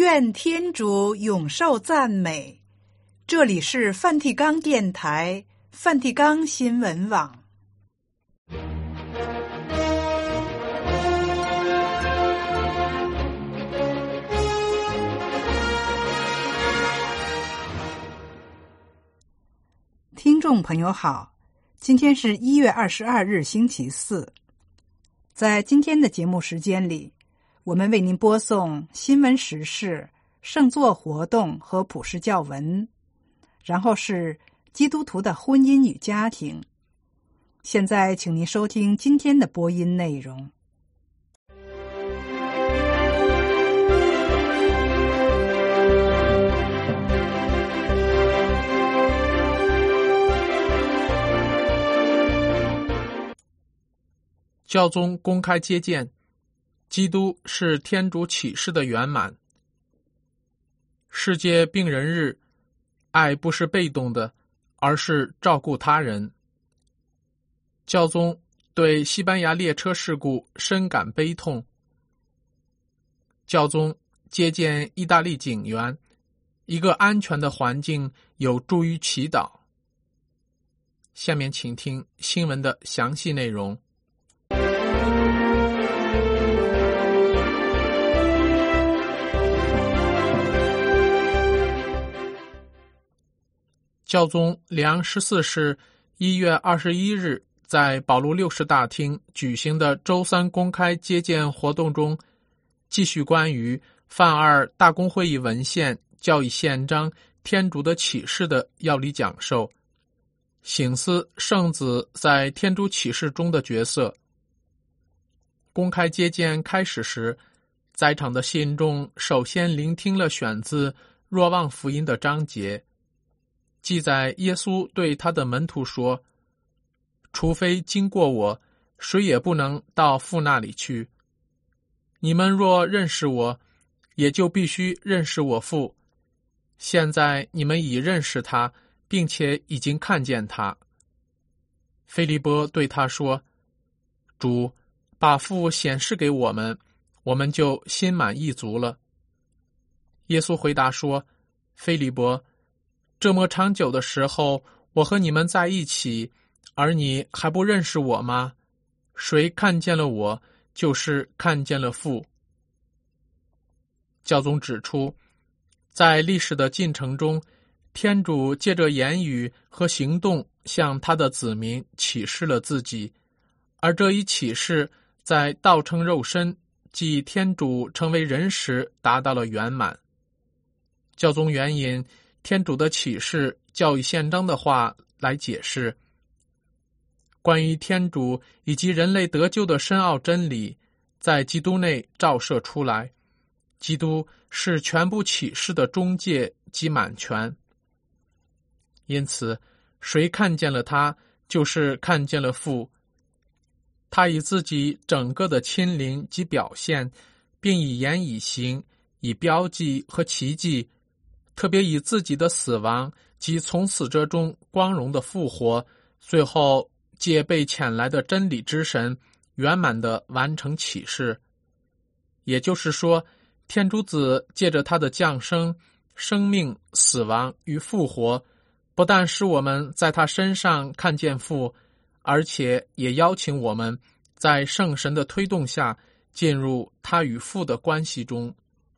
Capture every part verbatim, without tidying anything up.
愿天主永受赞美。这里是梵蒂冈电台、梵蒂冈新闻网。听众朋友好，今天是一月二十二日，星期四。在今天的节目时间里，我们为您播送新闻时事、圣座活动和普世教文，然后是基督徒的婚姻与家庭。现在请您收听今天的播音内容。 教宗公开接见，基督是天主启示的圆满。世界病人日，爱不是被动的，而是照顾他人。教宗对西班牙列车事故深感悲痛。教宗接见意大利警员，一个安全的环境有助于祈祷。下面请听新闻的详细内容。教宗良十四世一月二十一日在保禄六世大厅举行的周三公开接见活动中，继续关于梵二大公会议文献教义宪章天主的启示的要理讲授，省思圣子在天主启示中的角色。公开接见开始时，在场的信众首先聆听了选自若望福音的章节，记载耶稣对他的门徒说：除非经过我，谁也不能到父那里去。你们若认识我，也就必须认识我父。现在你们已认识他，并且已经看见他。腓利波对他说：主，把父显示给我们，我们就心满意足了。耶稣回答说：腓利波，这么长久的时候，我和你们在一起，而你还不认识我吗？谁看见了我，就是看见了父。教宗指出，在历史的进程中，天主借着言语和行动向他的子民启示了自己，而这一启示在道成肉身，即天主成为人时达到了圆满。教宗援引天主的启示教义宪章的话来解释，关于天主以及人类得救的深奥真理，在基督内照射出来。基督是全部启示的中介及满全。因此，谁看见了他，就是看见了父。他以自己整个的亲临及表现，并以言以行，以标记和奇迹，特别以自己的死亡及从死者中光荣的复活，最后借被遣来的真理之神圆满地完成启示。也就是说，天主子借着他的降生、生命、死亡与复活，不但使我们在他身上看见父，而且也邀请我们在圣神的推动下进入他与父的关系中。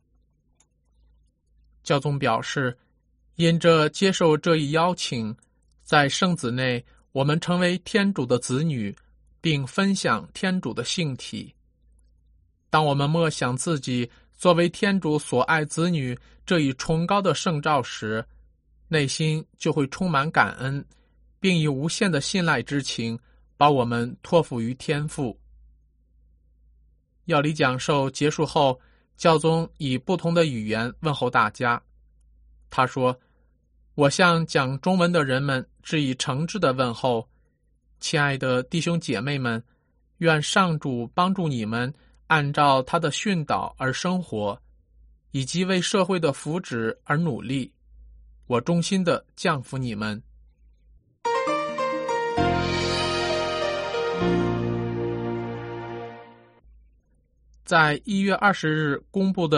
教宗表示，因着接受这一邀请，在圣子内我们成为天主的子女，并分享天主的性体。当我们默想自己作为天主所爱子女这一崇高的圣召时，内心就会充满感恩，并以无限的信赖之情把我们托付于天父。要理讲授结束后，教宗以不同的语言问候大家。他说：我向讲中文的人们致以诚挚的问候，亲爱的弟兄姐妹们，愿上主帮助你们按照他的训导而生活，以及为社会的福祉而努力。我衷心地降服你们。在一月二十日公布的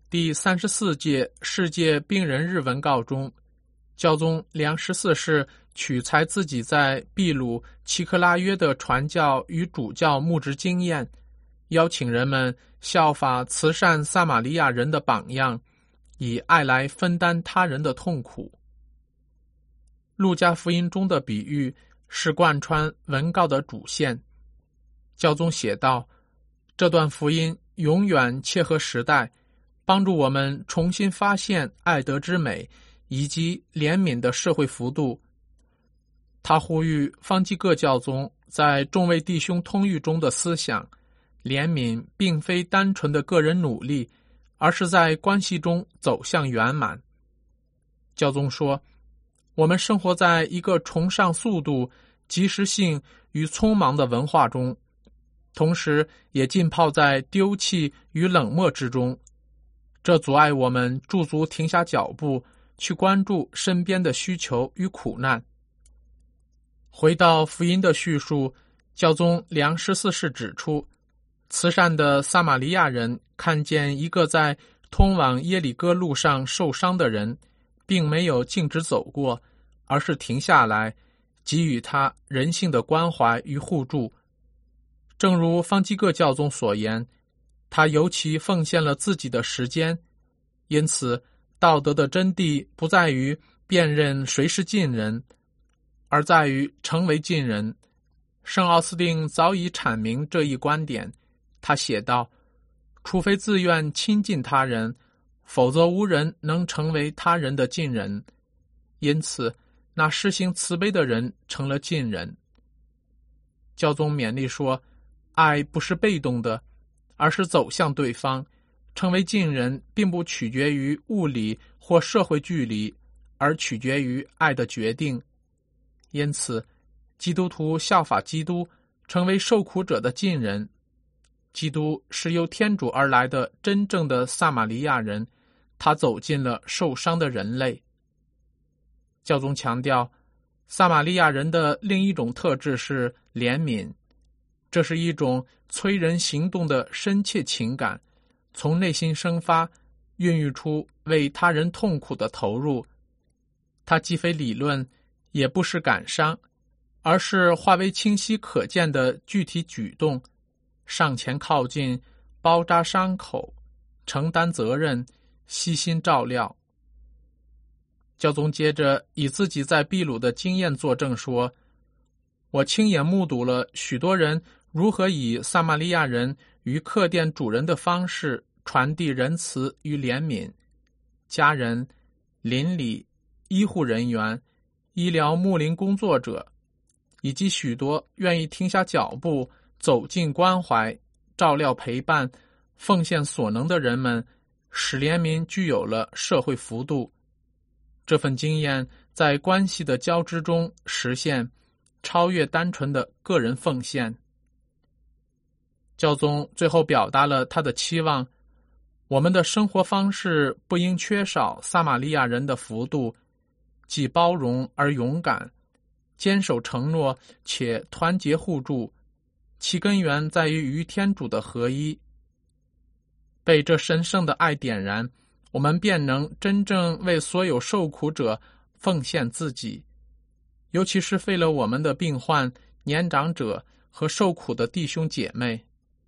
第三十四届世界病人日文告中，教宗良十四世取材自己在秘鲁奇克拉约的传教与主教牧职经验，邀请人们效法慈善撒玛利亚人的榜样，以爱来分担他人的痛苦。路加福音中的比喻是贯穿文告的主线。教宗写道，这段福音永远切合时代，帮助我们重新发现爱德之美以及怜悯的社会幅度。他呼吁方济各教宗在众位弟兄通谕中的思想，怜悯并非单纯的个人努力，而是在关系中走向圆满。教宗说，我们生活在一个崇尚速度、及时性与匆忙的文化中，同时也浸泡在丢弃与冷漠之中，这阻碍我们驻足停下脚步，去关注身边的需求与苦难。回到福音的叙述，教宗良十四世指出，慈善的撒玛利亚人看见一个在通往耶里哥路上受伤的人，并没有径直走过，而是停下来，给予他人性的关怀与互助。正如方济各教宗所言，他尤其奉献了自己的时间，因此道德的真谛不在于辨认谁是近人，而在于成为近人。圣奥斯定早已阐明这一观点，他写道，除非自愿亲近他人，否则无人能成为他人的近人。因此那施行慈悲的人成了近人。教宗勉励说，爱不是被动的，而是走向对方。成为近人并不取决于物理或社会距离，而取决于爱的决定。因此基督徒效法基督，成为受苦者的近人。基督是由天主而来的真正的撒玛利亚人，他走进了受伤的人类。教宗强调，撒玛利亚人的另一种特质是怜悯，这是一种催人行动的深切情感，从内心生发，孕育出为他人痛苦的投入。它既非理论，也不是感伤，而是化为清晰可见的具体举动，上前靠近，包扎伤口，承担责任，悉心照料。教宗接着以自己在秘鲁的经验作证说，我亲眼目睹了许多人如何以撒玛利亚人与客店主人的方式传递仁慈与怜悯。家人、邻里、医护人员、医疗牧灵工作者，以及许多愿意停下脚步走进关怀、照料陪伴、奉献所能的人们，使怜悯具有了社会幅度。这份经验在关系的交织中实现，超越单纯的个人奉献。教宗最后表达了他的期望，我们的生活方式不应缺少撒玛利亚人的幅度，既包容而勇敢，坚守承诺且团结互助，其根源在于与天主的合一。被这神圣的爱点燃，我们便能真正为所有受苦者奉献自己，尤其是为了我们的病患、年长者和受苦的弟兄姐妹。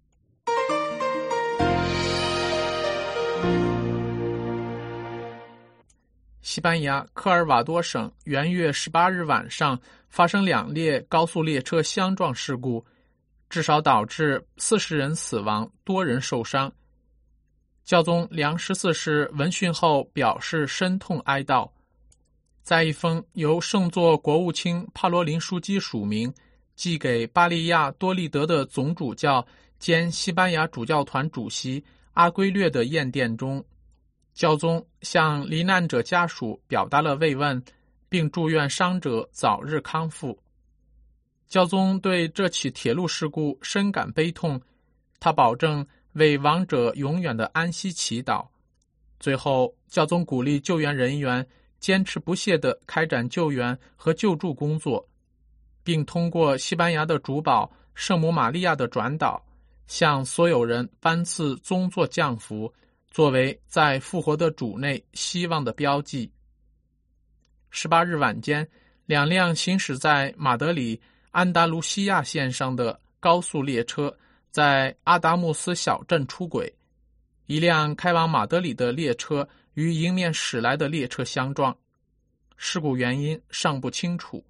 西班牙科尔瓦多省元月十八日晚上发生两列高速列车相撞事故，至少导致四十人死亡，多人受伤。教宗良十四世闻讯后表示深痛哀悼，在一封由圣座国务卿帕罗林枢机署名寄给巴利亚多利德的总主教兼西班牙主教团主席阿圭略的唁电中，教宗向罹难者家属表达了慰问，并祝愿伤者早日康复。教宗对这起铁路事故深感悲痛，他保证为亡者永远的安息祈祷。最后，教宗鼓励救援人员坚持不懈地开展救援和救助工作，并通过西班牙的主保圣母玛利亚的转导，向所有人颁赐宗座降福， 作为在复活的主内希望的标记。十八日晚间，两辆行驶在马德里安达卢西亚线上的高速列车在阿达穆斯小镇出轨，一辆开往马德里的列车与迎面驶来的列车相撞，事故原因尚不清楚。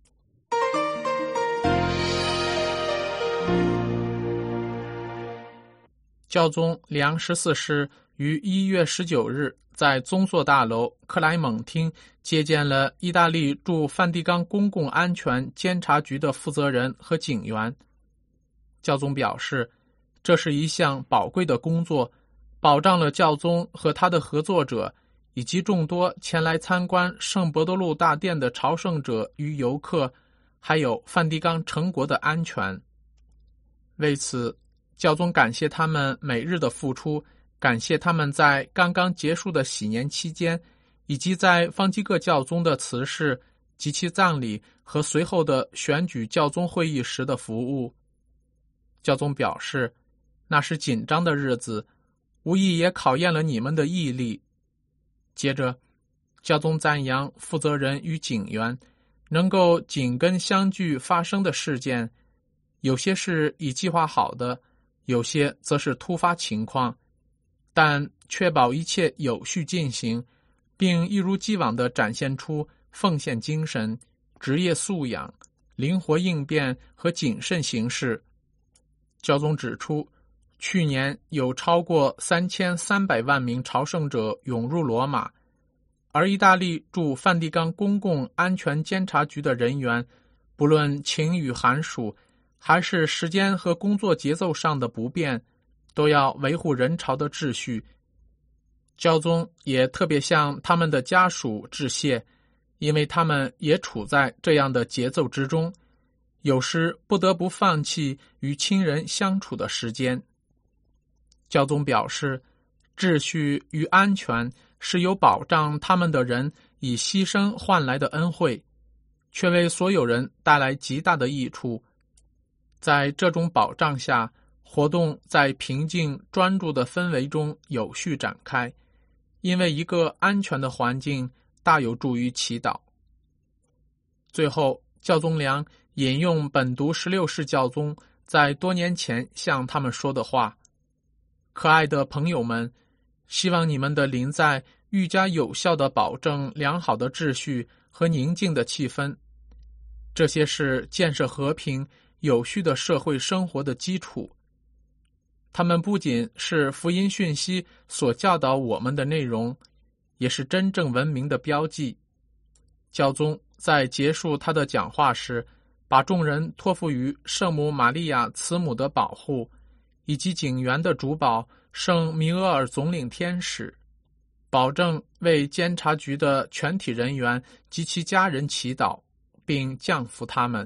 教宗良十四世于一月十九日在宗座大楼克莱蒙厅接见了意大利驻梵蒂冈公共安全监察局的负责人和警员。教宗表示，这是一项宝贵的工作，保障了教宗和他的合作者以及众多前来参观圣伯多禄大殿的朝圣者与游客，还有梵蒂冈城国的安全。为此，教宗感谢他们每日的付出，感谢他们在刚刚结束的喜年期间，以及在方济各教宗的辞世及其葬礼和随后的选举教宗会议时的服务。教宗表示，那是紧张的日子，无疑也考验了你们的毅力。接着，教宗赞扬负责人与警员能够紧跟相继发生的事件，有些是已计划好的，有些则是突发情况，但确保一切有序进行，并一如既往地展现出奉献精神、职业素养、灵活应变和谨慎行事。教宗指出，去年有超过三千三百万名朝圣者涌入罗马，而意大利驻梵蒂冈公共安全监察局的人员，不论晴雨寒暑，还是时间和工作节奏上的不便，都要维护人潮的秩序。教宗也特别向他们的家属致谢，因为他们也处在这样的节奏之中，有时不得不放弃与亲人相处的时间。教宗表示，秩序与安全是有保障他们的人以牺牲换来的恩惠，却为所有人带来极大的益处。在这种保障下，活动在平静专注的氛围中有序展开，因为一个安全的环境大有助于祈祷。最后，教宗良引用本笃十六世教宗在多年前向他们说的话：可爱的朋友们，希望你们的临在愈加有效地保证良好的秩序和宁静的气氛，这些是建设和平有序的社会生活的基础。它们不仅是福音讯息所教导我们的内容，也是真正文明的标记。教宗在结束他的讲话时，把众人托付于圣母玛利亚慈母的保护，以及警员的主保圣米厄尔总领天使，保证为监察局的全体人员及其家人祈祷，并降福他们。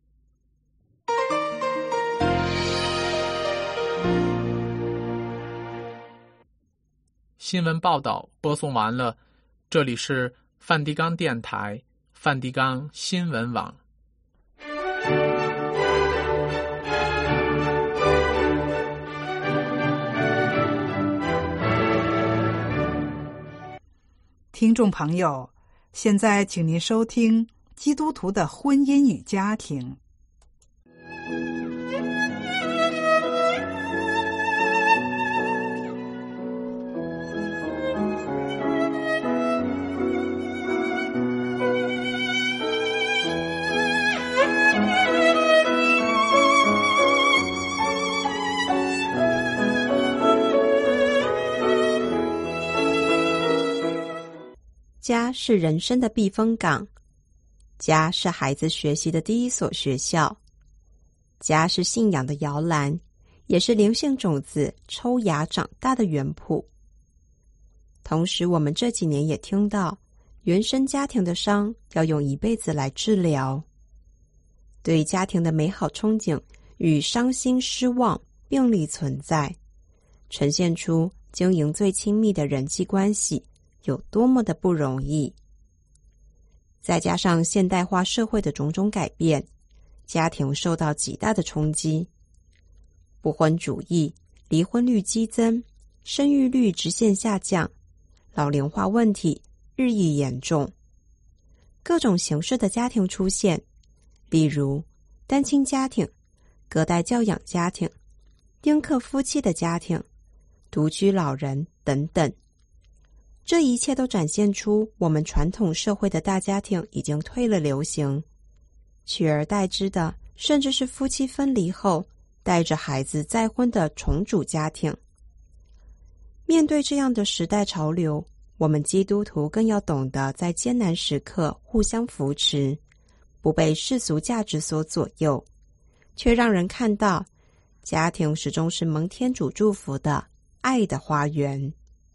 新闻报道播送完了，这里是梵蒂冈电台、梵蒂冈新闻网。 听众朋友，现在请您收听基督徒的婚姻与家庭。 家是人生的避风港，家是孩子学习的第一所学校，家是信仰的摇篮，也是灵性种子抽芽长大的园圃。同时，我们这几年也听到，原生家庭的伤要用一辈子来治疗。对家庭的美好憧憬与伤心失望并立存在，呈现出经营最亲密的人际关系有多么的不容易。再加上现代化社会的种种改变，家庭受到极大的冲击，不婚主义、离婚率激增， 生育率直线下降，老龄化问题日益严重。各种形式的家庭出现，例如单亲家庭、隔代教养家庭、丁克夫妻的家庭、独居老人等等。这一切都展现出我们传统社会的大家庭已经退了流行，取而代之的甚至是夫妻分离后带着孩子再婚的重组家庭。面对这样的时代潮流，我们基督徒更要懂得在艰难时刻互相扶持，不被世俗价值所左右，却让人看到家庭始终是蒙天主祝福的爱的花园。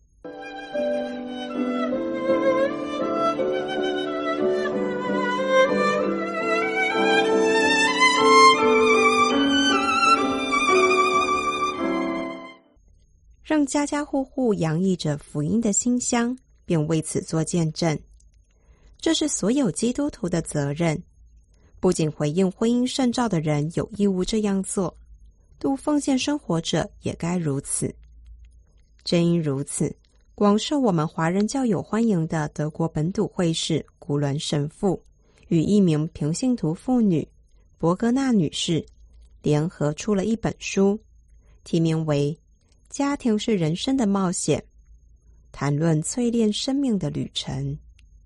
让家家户户洋溢着福音的馨香，并为此做见证，这是所有基督徒的责任。不仅回应婚姻圣召的人有义务这样做，度奉献生活者也该如此。正因如此，广受我们华人教友欢迎的德国本笃会士古伦神父与一名平信徒妇女伯格纳女士联合出了一本书，题名为《家庭是人生的冒险》，谈论淬炼生命的旅程。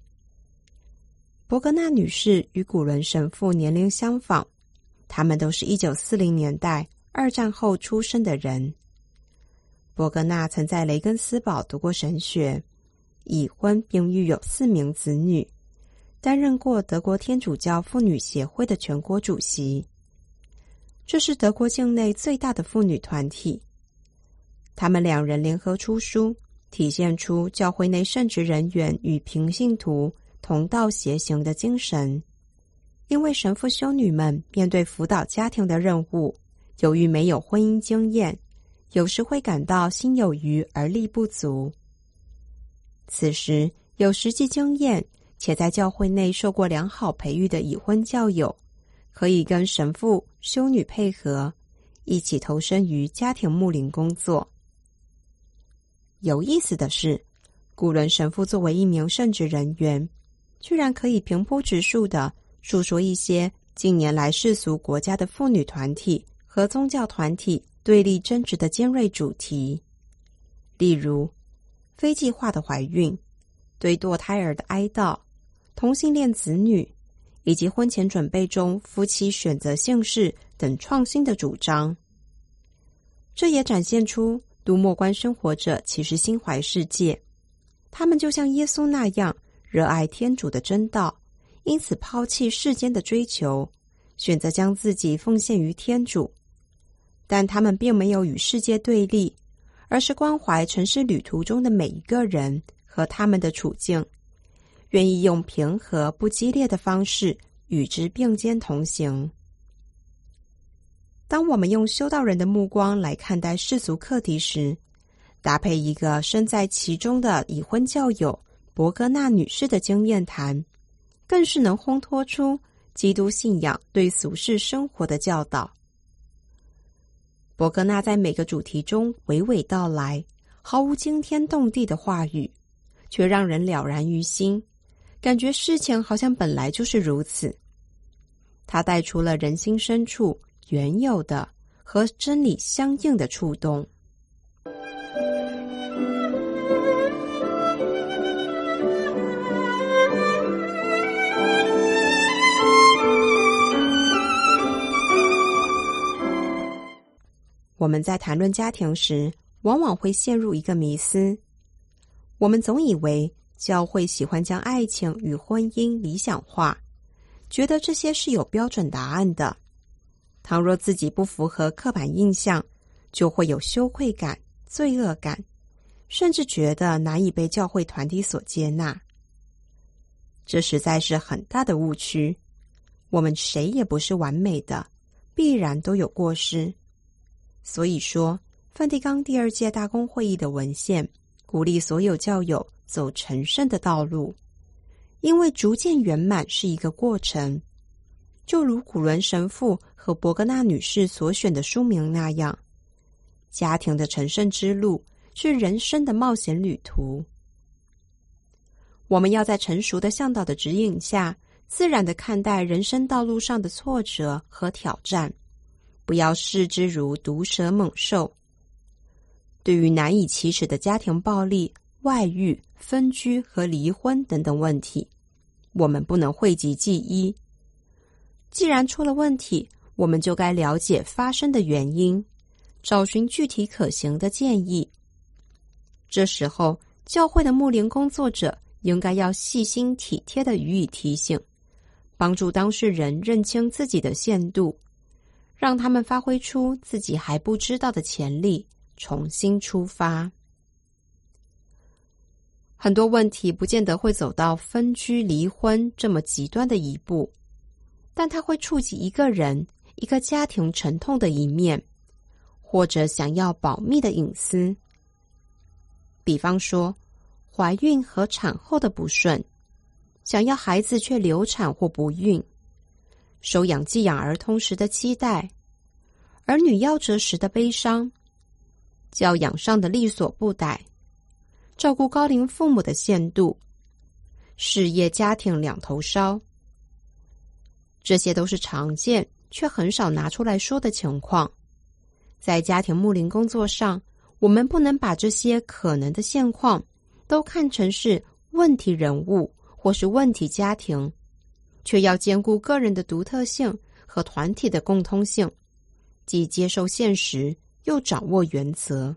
伯格纳女士与古伦神父年龄相仿，他们都是一九四零年代二战后出生的人。伯格纳曾在雷根斯堡读过神学，已婚并育有四名子女，担任过德国天主教妇女协会的全国主席。这是德国境内最大的妇女团体。他们两人联合出书，体现出教会内圣职人员与平信徒同道协行的精神。因为神父修女们面对辅导家庭的任务，由于没有婚姻经验，有时会感到心有余而力不足。此时有实际经验且在教会内受过良好培育的已婚教友，可以跟神父修女配合，一起投身于家庭牧灵工作。有意思的是，古伦神父作为一名圣职人员，居然可以平铺直述地述说一些近年来世俗国家的妇女团体和宗教团体对立争执的尖锐主题，例如非计划的怀孕、对堕胎儿的哀悼、同性恋子女，以及婚前准备中夫妻选择姓氏等创新的主张。这也展现出读默观生活者其实心怀世界，他们就像耶稣那样热爱天主的真道，因此抛弃世间的追求，选择将自己奉献于天主。但他们并没有与世界对立，而是关怀尘世旅途中的每一个人和他们的处境，愿意用平和不激烈的方式与之并肩同行。当我们用修道人的目光来看待世俗课题时，搭配一个身在其中的已婚教友伯格纳女士的经验谈，更是能烘托出基督信仰对俗世生活的教导。伯格纳在每个主题中娓娓道来，毫无惊天动地的话语，却让人了然于心，感觉事情好像本来就是如此。他带出了人心深处原有的和真理相应的触动。我们在谈论家庭时，往往会陷入一个迷思。我们总以为教会喜欢将爱情与婚姻理想化，觉得这些是有标准答案的。倘若自己不符合刻板印象，就会有羞愧感、罪恶感，甚至觉得难以被教会团体所接纳。这实在是很大的误区。我们谁也不是完美的，必然都有过失。所以说，梵蒂冈第二届大公会议的文献鼓励所有教友走成圣的道路，因为逐渐圆满是一个过程。就如古伦神父和伯格纳女士所选的书名那样，家庭的成圣之路是人生的冒险旅途。我们要在成熟的向导的指引下，自然地看待人生道路上的挫折和挑战，不要视之如毒蛇猛兽。对于难以启齿的家庭暴力、外遇、分居和离婚等等问题，我们不能讳疾忌医。既然出了问题，我们就该了解发生的原因，找寻具体可行的建议。这时候，教会的牧灵工作者应该要细心体贴地予以提醒，帮助当事人认清自己的限度，让他们发挥出自己还不知道的潜力，重新出发。很多问题不见得会走到分居、离婚这么极端的一步，但它会触及一个人、一个家庭沉痛的一面，或者想要保密的隐私。比方说，怀孕和产后的不顺，想要孩子却流产或不孕，收养寄养儿童时的期待，儿女夭折时的悲伤，教养上的力所不逮，照顾高龄父母的限度，事业家庭两头烧。这些都是常见却很少拿出来说的情况。在家庭牧灵工作上，我们不能把这些可能的现况都看成是问题人物或是问题家庭，却要兼顾个人的独特性和团体的共通性，既接受现实，又掌握原则。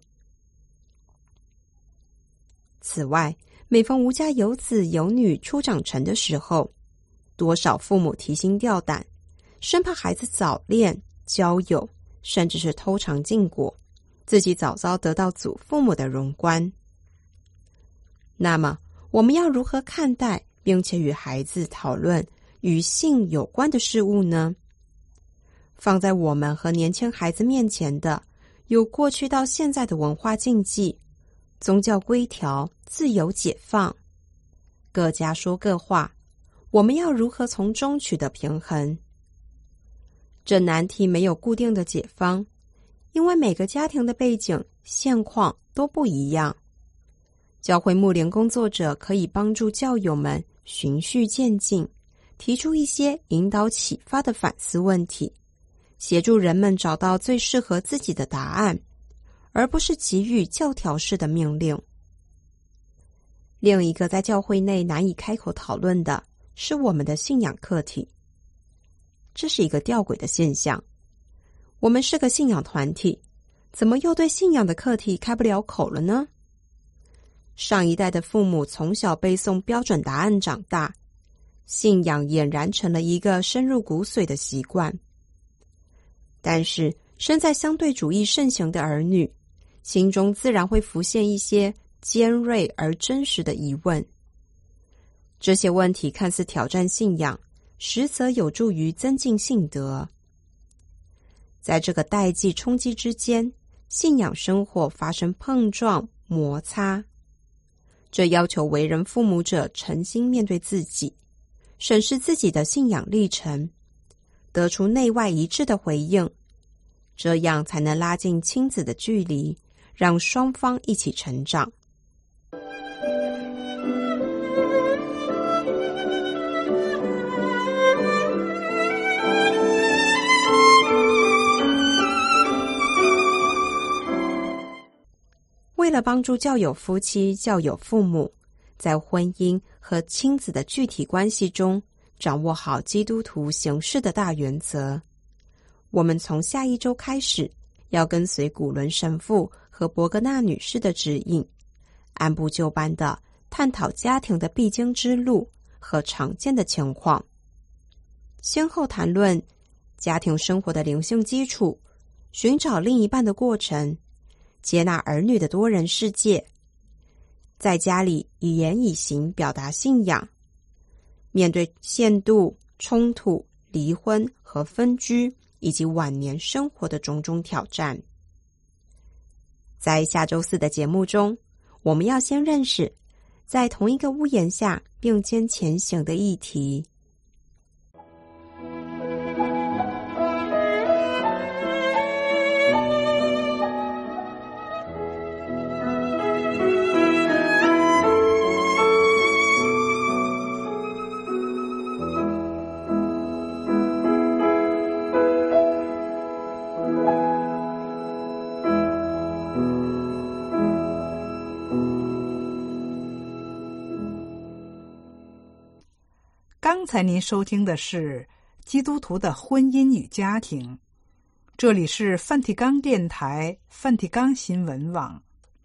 此外，每逢无家有子有女初长成的时候，多少父母提心吊胆，生怕孩子早恋、交友，甚至是偷尝禁果，自己早早得到祖父母的荣冠。那么，我们要如何看待并且与孩子讨论与性有关的事物呢？放在我们和年轻孩子面前的，有过去到现在的文化禁忌、宗教规条、自由解放，各家说各话，我们要如何从中取得平衡？这难题没有固定的解方，因为每个家庭的背景、现况都不一样。教会牧灵工作者可以帮助教友们循序渐进，提出一些引导启发的反思问题，协助人们找到最适合自己的答案，而不是给予教条式的命令。另一个在教会内难以开口讨论的是我们的信仰课题。这是一个吊诡的现象，我们是个信仰团体，怎么又对信仰的课题开不了口了呢？上一代的父母从小背诵标准答案长大，信仰俨然成了一个深入骨髓的习惯。但是身在相对主义盛行的儿女，心中自然会浮现一些尖锐而真实的疑问。这些问题看似挑战信仰，实则有助于增进信德。在这个代际冲击之间，信仰生活发生碰撞、摩擦。这要求为人父母者诚心面对自己，审视自己的信仰历程，得出内外一致的回应，这样才能拉近亲子的距离，让双方一起成长。为了帮助教友夫妻、教友父母在婚姻和亲子的具体关系中掌握好基督徒行事的大原则，我们从下一周开始要跟随古伦神父和伯格纳女士的指引，按部就班地探讨家庭的必经之路和常见的情况，先后谈论家庭生活的灵性基础、寻找另一半的过程、接纳儿女的多人世界，在家里以言以行表达信仰，面对限度、冲突、离婚和分居以及晚年生活的种种挑战。在下周四的节目中，我们要先认识在同一个屋檐下并肩前行的议题。 刚才您收听的是基督徒的婚姻与家庭，这里是梵蒂冈电台梵蒂冈新闻网。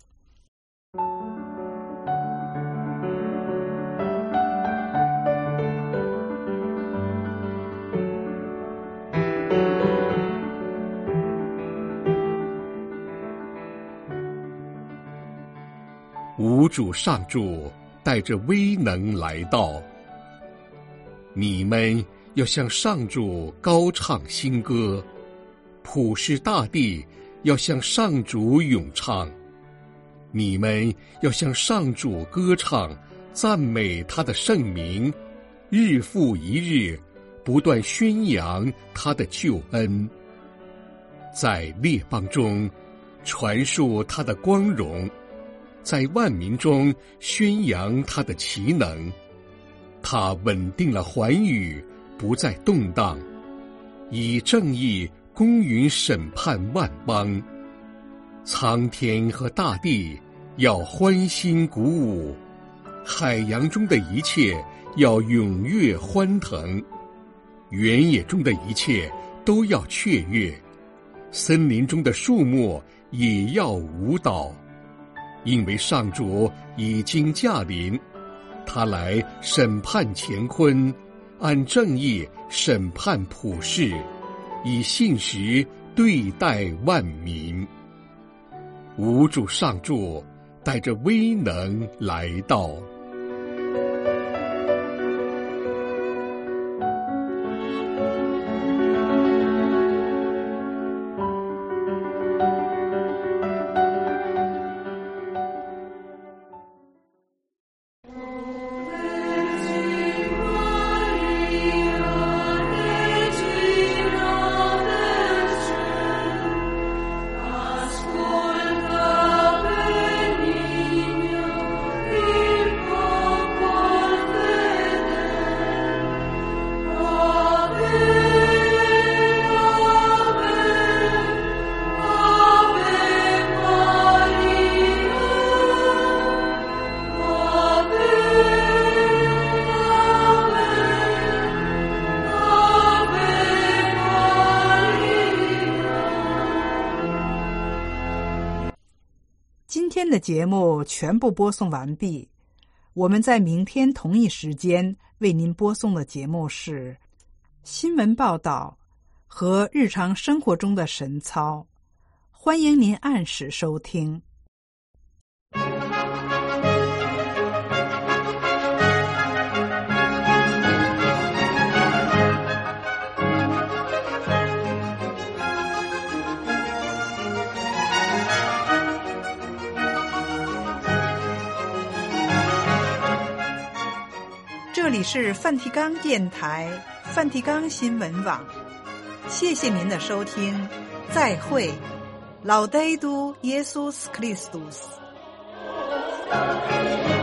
吾主上主带着威能来到，你们要向上主高唱新歌，普世大地要向上主咏唱，你们要向上主歌唱，赞美他的圣名，日复一日，不断宣扬他的救恩，在列邦中传述他的光荣，在万民中宣扬他的奇能。他稳定了寰宇，不再动荡，以正义公允审判万邦。苍天和大地要欢欣鼓舞，海洋中的一切要踊跃欢腾，原野中的一切都要雀跃，森林中的树木也要舞蹈。因为上主已经驾临，他来审判乾坤，按正义审判普世，以信实对待万民。吾主上主带着威能来到。 今天的节目全部播送完毕，我们在明天同一时间为您播送的节目是新闻报道和日常生活中的神操，欢迎您按时收听。这里是梵蒂冈电台梵蒂冈新闻网，谢谢您的收听，再会。Laudetur Jesus Christus。